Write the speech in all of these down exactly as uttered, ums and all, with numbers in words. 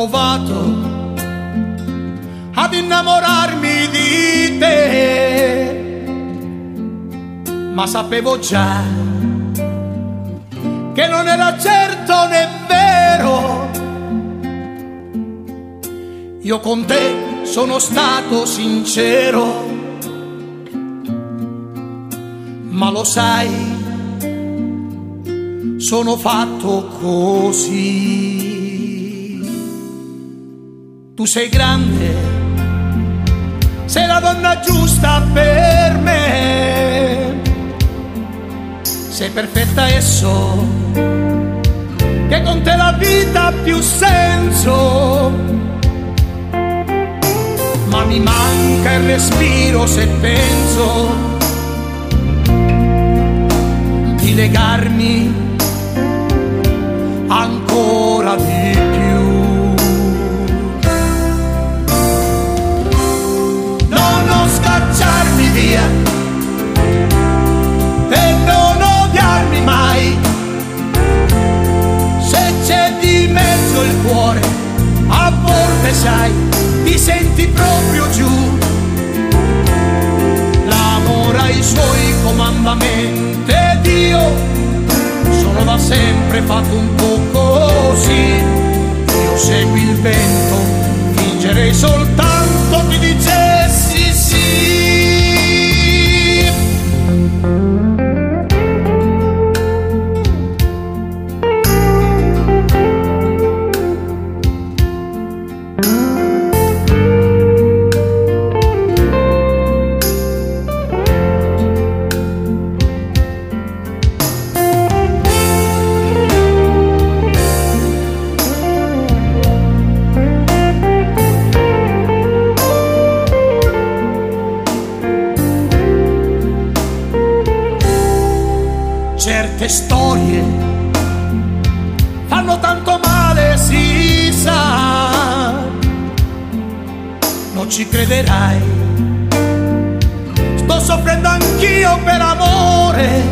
provato ad innamorarmi di te, ma sapevo già che non era certo né vero. Io con te sono stato sincero, ma lo sai, sono fatto così. Tu sei grande, sei la donna giusta per me, sei perfetta e so che con te la vita ha più senso, ma mi manca il respiro se penso di legarmi ancora di più. Non scacciarmi via e non odiarmi mai, se c'è di mezzo il cuore a volte sai ti senti proprio giù. L'amore ha i suoi comandamenti ed io sono da sempre fatto un po' così. Io segui il vento, fingerei soltanto ti dicessi sì. Certe storie fanno tanto male, si sa, non ci crederai, sto soffrendo anch'io per amore,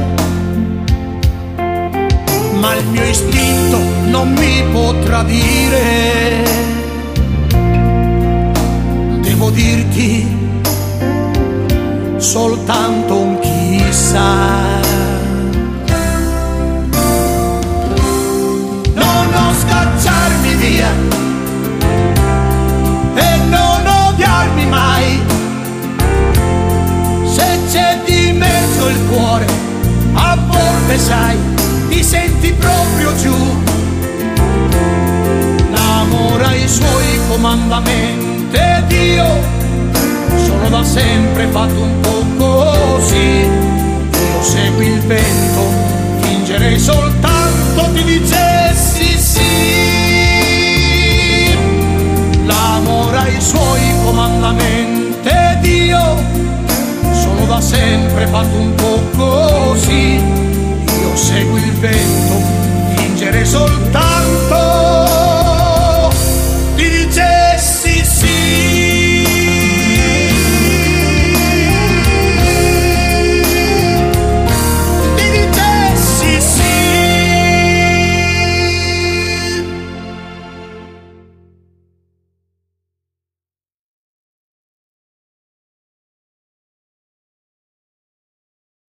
ma il mio istinto non mi può tradire. Devo dirti soltanto un chissà. Scacciarmi via e non odiarmi mai, se c'è di mezzo il cuore a volte sai ti senti proprio giù. L'amore ha i suoi comandamenti ed io sono da sempre fatto un po' così. Io segui il vento, fingerei soltanto ti dicessi sì. L'amore ha i suoi comandamenti ed io sono da sempre fatto un po' così. Io seguo il vento, fingerei soltanto